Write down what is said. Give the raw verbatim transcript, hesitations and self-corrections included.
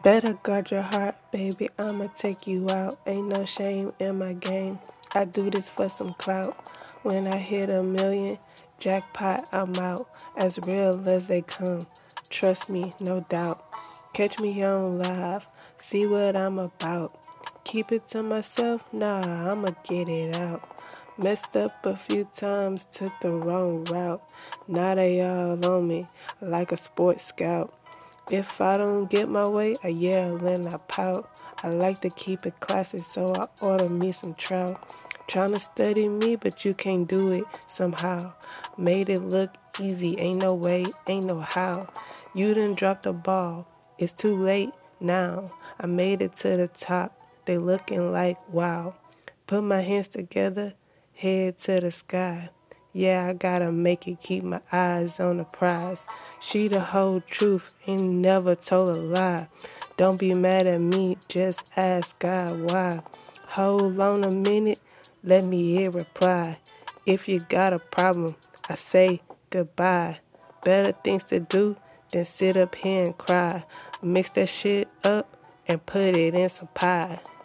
Better guard your heart, baby. I'ma take you out. Ain't no shame in my game. I do this for some clout. When I hit a million, jackpot, I'm out. As real as they come. Trust me, no doubt. Catch me on live. See what I'm about. Keep it to myself? Nah, I'ma get it out. Messed up a few times, took the wrong route. Now they all on me like a sports scout. If I don't get my way, I yell and I pout. I like to keep it classy, so I order me some trout. Tryna study me, but you can't do it somehow. Made it look easy, ain't no way, ain't no how. You done dropped the ball, it's too late now. I made it to the top, they looking like wow. Put my hands together, head to the sky. Yeah, I gotta make it, keep my eyes on the prize. She the whole truth, ain't never told a lie. Don't be mad at me, just ask God why. Hold on a minute, let me hear reply. If you got a problem, I say goodbye. Better things to do than sit up here and cry. Mix that shit up and put it in some pie.